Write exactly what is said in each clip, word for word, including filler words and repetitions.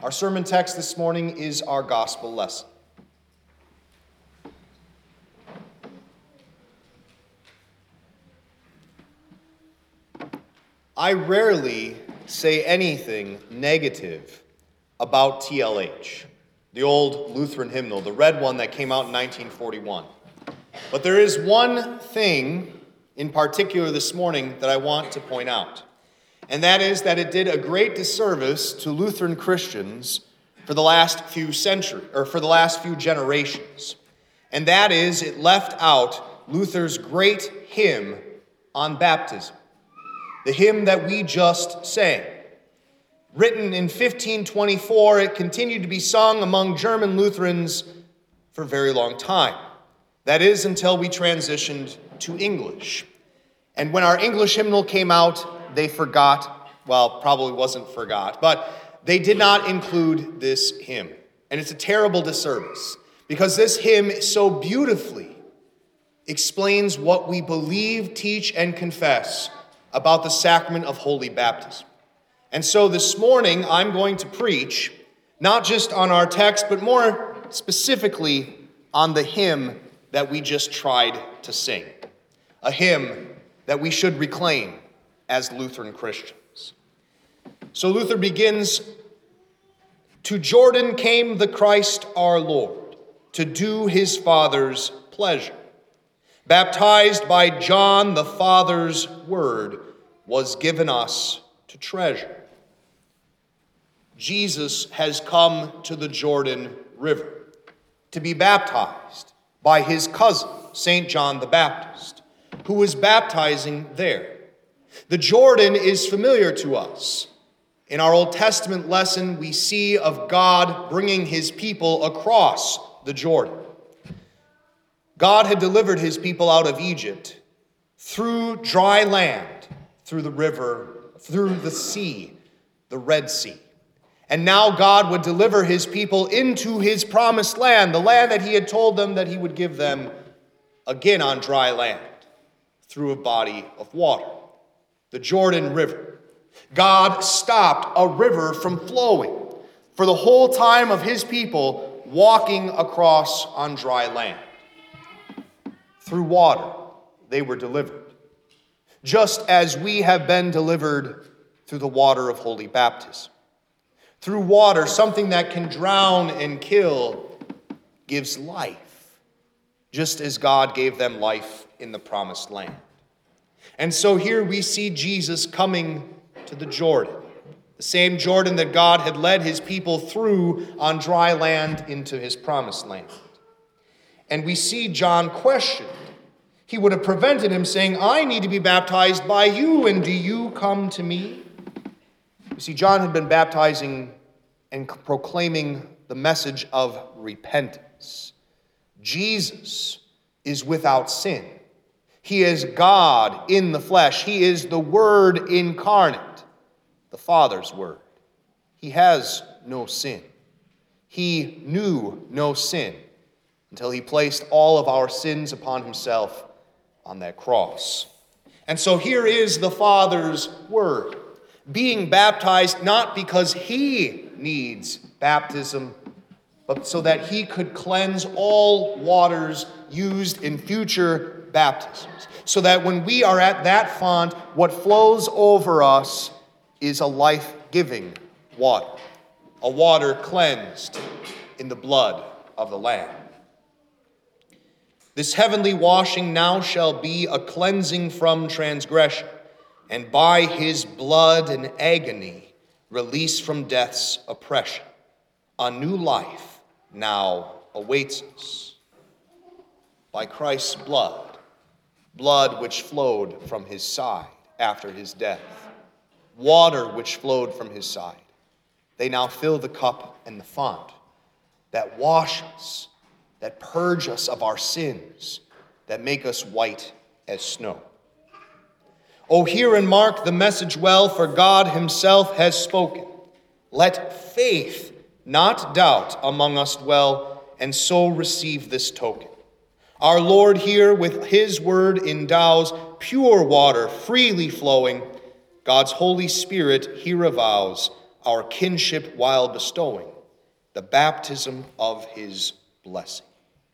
Our sermon text this morning is our gospel lesson. I rarely say anything negative about T L H, the old Lutheran hymnal, the red one that came out in nineteen forty-one. But there is one thing in particular this morning that I want to point out. And that is that it did a great disservice to Lutheran Christians for the last few centuries, or for the last few generations. And that is, it left out Luther's great hymn on baptism, the hymn that we just sang. Written in fifteen twenty-four, it continued to be sung among German Lutherans for a very long time. That is, until we transitioned to English. And when our English hymnal came out, they forgot, well, probably wasn't forgot, but they did not include this hymn. And it's a terrible disservice, because this hymn so beautifully explains what we believe, teach, and confess about the sacrament of holy baptism. And so this morning, I'm going to preach not just on our text, but more specifically on the hymn that we just tried to sing, a hymn that we should reclaim as Lutheran Christians. So Luther begins, "To Jordan came the Christ our Lord, to do his Father's pleasure. Baptized by John, the Father's word was given us to treasure." Jesus has come to the Jordan River to be baptized by his cousin, Saint John the Baptist, who was baptizing there. The Jordan is familiar to us. In our Old Testament lesson, we see of God bringing his people across the Jordan. God had delivered his people out of Egypt through dry land, through the river, through the sea, the Red Sea. And now God would deliver his people into his promised land, the land that he had told them that he would give them again on dry land, through a body of water, the Jordan River. God stopped a river from flowing for the whole time of his people walking across on dry land. Through water, they were delivered, just as we have been delivered through the water of holy baptism. Through water, something that can drown and kill gives life, just as God gave them life in the promised land. And so here we see Jesus coming to the Jordan, the same Jordan that God had led his people through on dry land into his promised land. And we see John questioned. He would have prevented him saying, "I need to be baptized by you, and do you come to me?" You see, John had been baptizing and proclaiming the message of repentance. Jesus is without sin. He is God in the flesh. He is the Word incarnate, the Father's Word. He has no sin. He knew no sin until he placed all of our sins upon himself on that cross. And so here is the Father's Word, being baptized not because he needs baptism, but so that he could cleanse all waters used in future baptisms. So that when we are at that font, what flows over us is a life-giving water, a water cleansed in the blood of the Lamb. This heavenly washing now shall be a cleansing from transgression, and by his blood and agony, release from death's oppression. A new life now awaits us. By Christ's blood, blood which flowed from his side after his death, water which flowed from his side, they now fill the cup and the font that wash us, that purge us of our sins, that make us white as snow. Oh, hear and mark the message well, for God himself has spoken. Let faith, not doubt, among us dwell, and so receive this token. Our Lord here with his word endows pure water freely flowing. God's Holy Spirit here avows our kinship while bestowing the baptism of his blessing.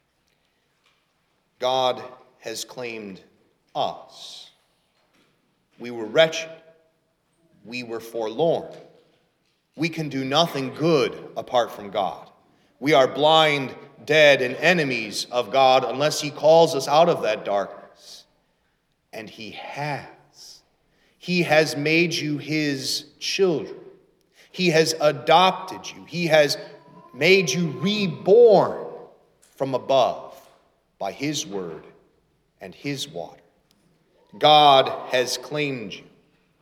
God has claimed us. We were wretched. We were forlorn. We can do nothing good apart from God. We are blind, dead, and enemies of God unless he calls us out of that darkness. And he has. He has made you his children. He has adopted you. He has made you reborn from above by his word and his water. God has claimed you.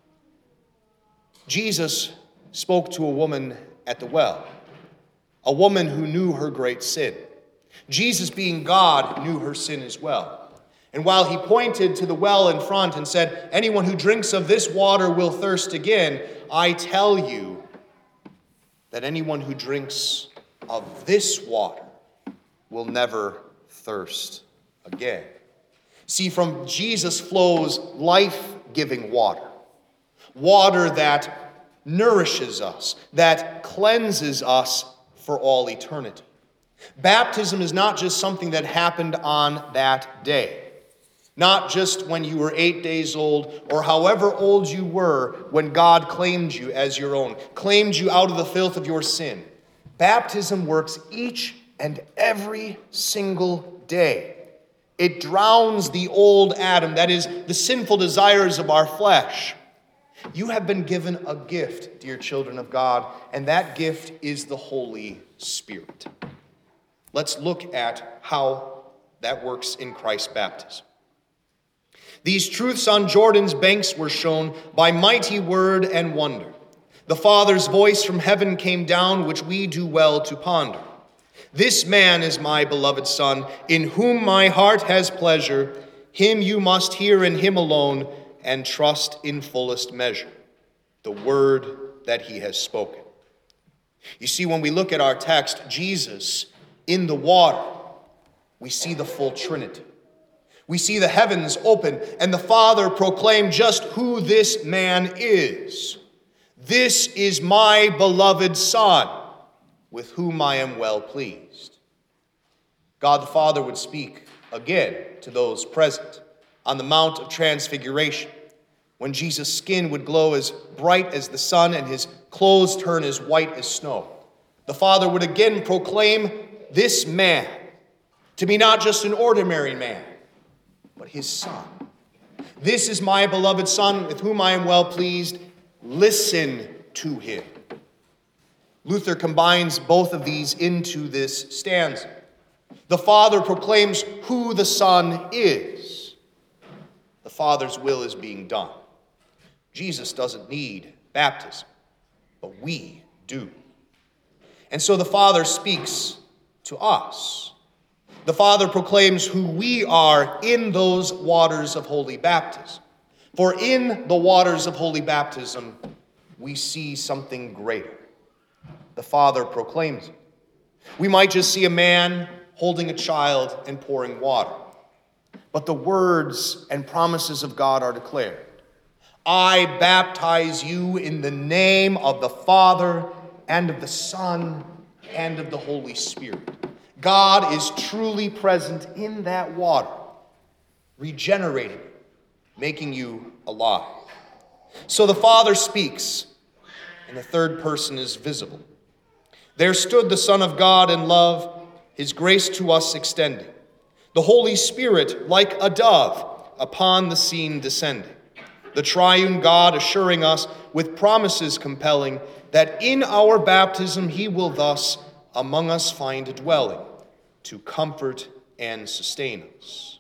Jesus spoke to a woman at the well, a woman who knew her great sin. Jesus, being God, knew her sin as well. And while he pointed to the well in front and said, "Anyone who drinks of this water will thirst again," I tell you that anyone who drinks of this water will never thirst again. See, from Jesus flows life-giving water, water that nourishes us, that cleanses us for all eternity. Baptism is not just something that happened on that day, not just when you were eight days old or however old you were when God claimed you as your own, claimed you out of the filth of your sin. Baptism works each and every single day. It drowns the old Adam, that is, the sinful desires of our flesh. You have been given a gift, dear children of God, and that gift is the Holy Spirit. Let's look at how that works in Christ's baptism. These truths on Jordan's banks were shown by mighty word and wonder. The Father's voice from heaven came down, which we do well to ponder. This man is my beloved Son, in whom my heart has pleasure. Him you must hear, and him alone, and trust in fullest measure the word that he has spoken. You see, when we look at our text, Jesus in the water, we see the full Trinity. We see the heavens open and the Father proclaim just who this man is. This is my beloved Son, with whom I am well pleased. God the Father would speak again to those present on the Mount of Transfiguration, when Jesus' skin would glow as bright as the sun and his clothes turn as white as snow. The Father would again proclaim this man to be not just an ordinary man, but his Son. This is my beloved Son, with whom I am well pleased. Listen to him. Luther combines both of these into this stanza. The Father proclaims who the Son is. The Father's will is being done. Jesus doesn't need baptism, but we do. And so the Father speaks to us. The Father proclaims who we are in those waters of holy baptism. For in the waters of holy baptism, we see something greater. The Father proclaims it. We might just see a man holding a child and pouring water. But the words and promises of God are declared. I baptize you in the name of the Father and of the Son and of the Holy Spirit. God is truly present in that water, regenerating, making you alive. So the Father speaks, and the third person is visible. There stood the Son of God in love, his grace to us extending. The Holy Spirit, like a dove, upon the scene descending. The triune God assuring us with promises compelling that in our baptism he will thus among us find a dwelling to comfort and sustain us.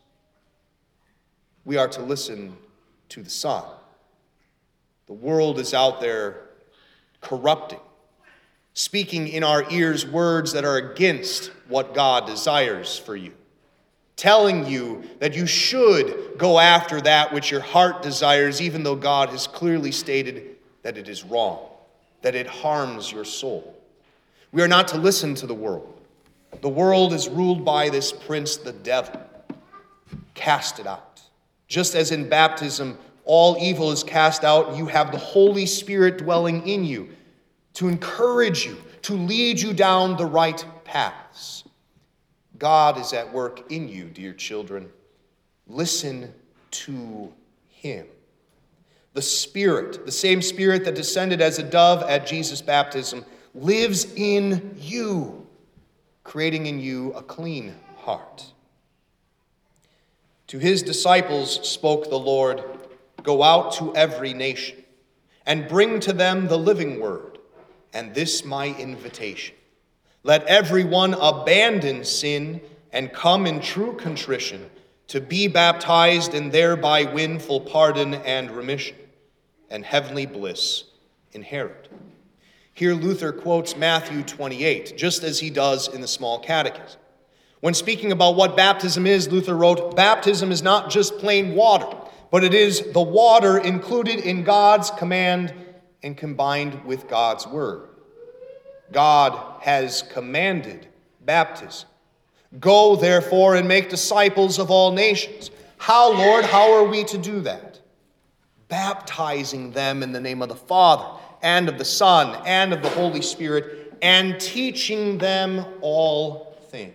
We are to listen to the Son. The world is out there corrupting, speaking in our ears words that are against what God desires for you, telling you that you should go after that which your heart desires, even though God has clearly stated that it is wrong, that it harms your soul. We are not to listen to the world. The world is ruled by this prince, the devil. Cast it out. Just as in baptism, all evil is cast out, and you have the Holy Spirit dwelling in you to encourage you, to lead you down the right paths. God is at work in you, dear children. Listen to him. The Spirit, the same Spirit that descended as a dove at Jesus' baptism, lives in you, creating in you a clean heart. To his disciples spoke the Lord, "Go out to every nation, and bring to them the living word, and this my invitation. Let everyone abandon sin and come in true contrition, to be baptized and thereby win full pardon and remission, and heavenly bliss inherit." Here Luther quotes Matthew twenty-eight, just as he does in the Small Catechism. When speaking about what baptism is, Luther wrote, "Baptism is not just plain water, but it is the water included in God's command and combined with God's word. God has commanded baptism. Go, therefore, and make disciples of all nations." How, Lord? How are we to do that? Baptizing them in the name of the Father, and of the Son, and of the Holy Spirit, and teaching them all things.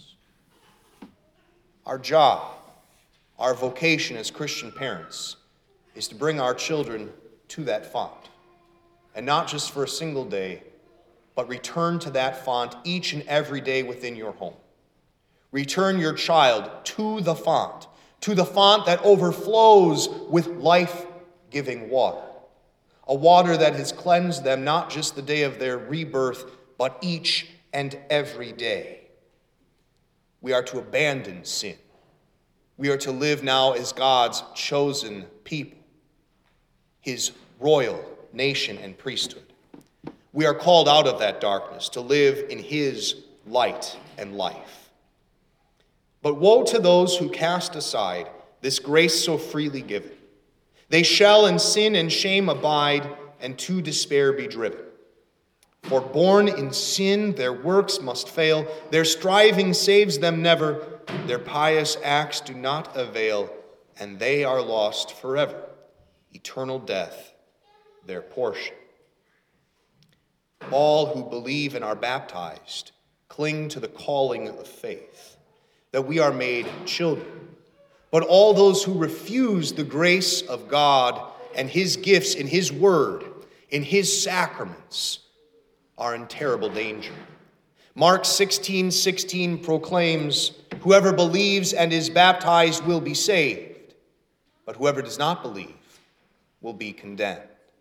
Our job, our vocation as Christian parents, is to bring our children to that font. And not just for a single day, but return to that font each and every day within your home. Return your child to the font, to the font that overflows with life-giving water. A water that has cleansed them not just the day of their rebirth, but each and every day. We are to abandon sin. We are to live now as God's chosen people, his royal nation and priesthood. We are called out of that darkness to live in his light and life. But woe to those who cast aside this grace so freely given. They shall in sin and shame abide, and to despair be driven. For born in sin, their works must fail. Their striving saves them never. Their pious acts do not avail, and they are lost forever. Eternal death, their portion. All who believe and are baptized cling to the calling of faith, that we are made children. But all those who refuse the grace of God and his gifts in his word, in his sacraments, are in terrible danger. Mark sixteen sixteen proclaims, "Whoever believes and is baptized will be saved, but whoever does not believe will be condemned."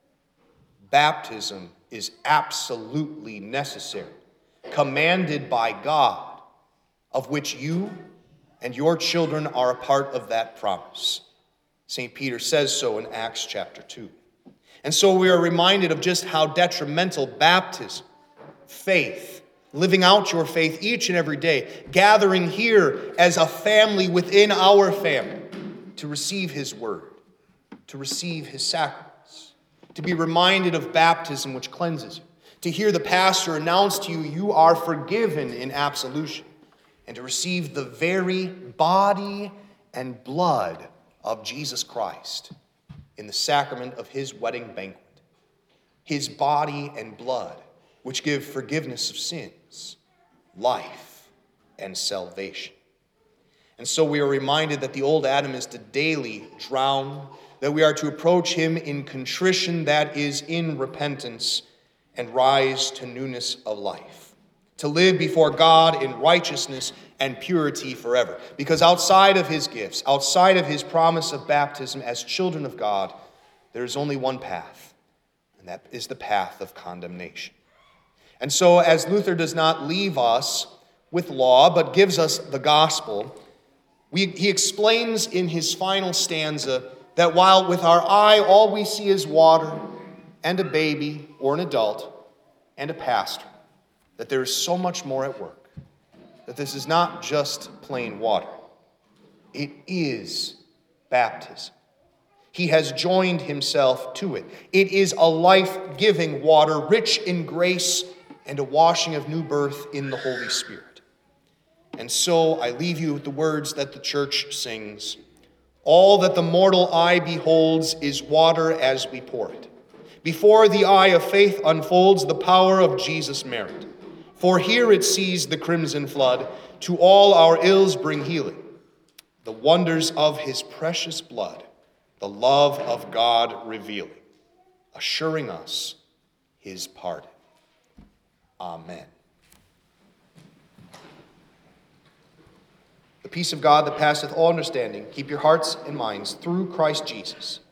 Baptism is absolutely necessary, commanded by God, of which you and your children are a part of that promise. Saint Peter says so in Acts chapter two. And so we are reminded of just how detrimental baptism, faith, living out your faith each and every day, gathering here as a family within our family to receive his word, to receive his sacraments, to be reminded of baptism which cleanses you, to hear the pastor announce to you you are forgiven in absolution, and to receive the very body and blood of Jesus Christ in the sacrament of his wedding banquet. His body and blood, which give forgiveness of sins, life, and salvation. And so we are reminded that the old Adam is to daily drown, that we are to approach him in contrition, that is, in repentance, and rise to newness of life, to live before God in righteousness and purity forever. Because outside of his gifts, outside of his promise of baptism as children of God, there is only one path, and that is the path of condemnation. And so, as Luther does not leave us with law, but gives us the gospel, we, he explains in his final stanza that while with our eye all we see is water and a baby or an adult and a pastor, that there is so much more at work, that this is not just plain water. It is baptism. He has joined himself to it. It is a life-giving water, rich in grace and a washing of new birth in the Holy Spirit. And so I leave you with the words that the church sings. All that the mortal eye beholds is water as we pour it. Before the eye of faith unfolds the power of Jesus' merit. For here it sees the crimson flood, to all our ills bring healing. The wonders of his precious blood, the love of God revealing, assuring us his pardon. Amen. The peace of God that passeth all understanding, keep your hearts and minds through Christ Jesus.